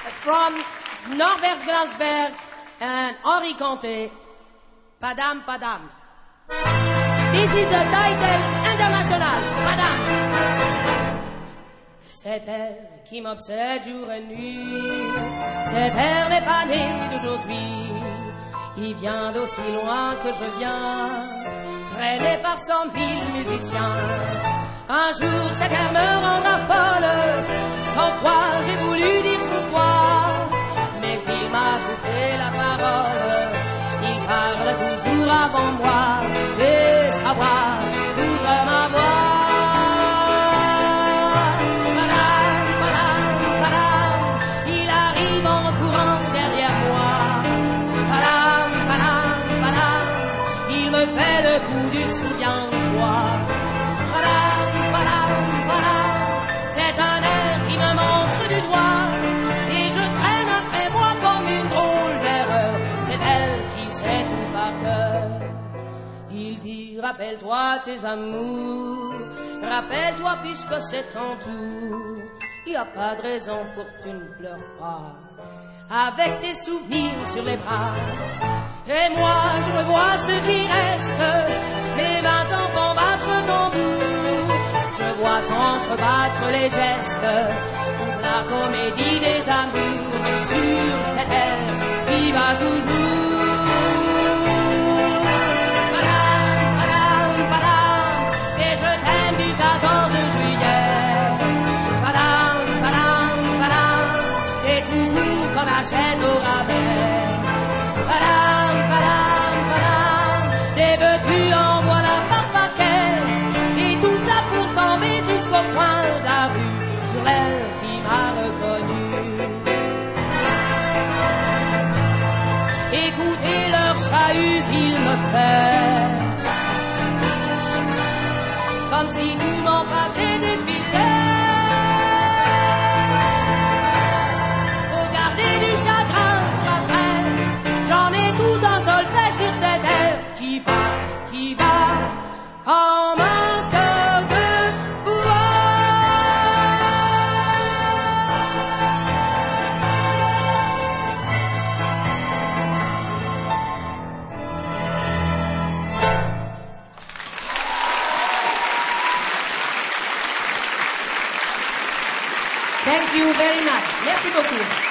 from Norbert Glasberg and Henri Conté, Padam Padam. This is a title international, Padam. Cet air qui m'obsède jour et nuit, cet air n'est pas né d'aujourd'hui. Il vient d'aussi loin que je viens, traîné par 100 000 musiciens. Un jour cet air me rendra folle, sans quoi j'ai voulu dire pourquoi. Mais il m'a coupé la parole, il parle toujours avant moi, et savoir ouvre ma voix. Padam, padam, padam, il arrive en courant derrière moi. Padam, padam, padam, il me fait le coup du souviens-toi. Padam, padam, padam, c'est un air qui me montre du doigt, et je traîne après moi comme une drôle d'erreur. C'est elle qui sait tout par cœur. Il dit, rappelle-toi tes amours, rappelle-toi puisque c'est ton tour. Il n'y a pas de raison pour que tu ne pleures pas, avec tes souvenirs sur les bras. Et moi je revois ce qui reste, mes 20 enfants battre tambour. Je vois s'entrebattre les gestes, toute la comédie des amours, sur cette air qui va toujours. Padam, padam, padam, et je t'aime du 14 juillet. Padam, padam, padam, et toujours qu'on achète au rabais. Padam, padam, padam, des veux-tu en voilà par paquet, et tout ça pour tomber jusqu'au coin de la rue, sur elle qui m'a reconnu. Écoutez leur chahut qu'il me fait, comme si tu m'en passais des filets. Regardez du chagrin après, j'en ai tout un solfège sur cette air qui bat comme un cœur de bois. Thank you very much. Merci beaucoup.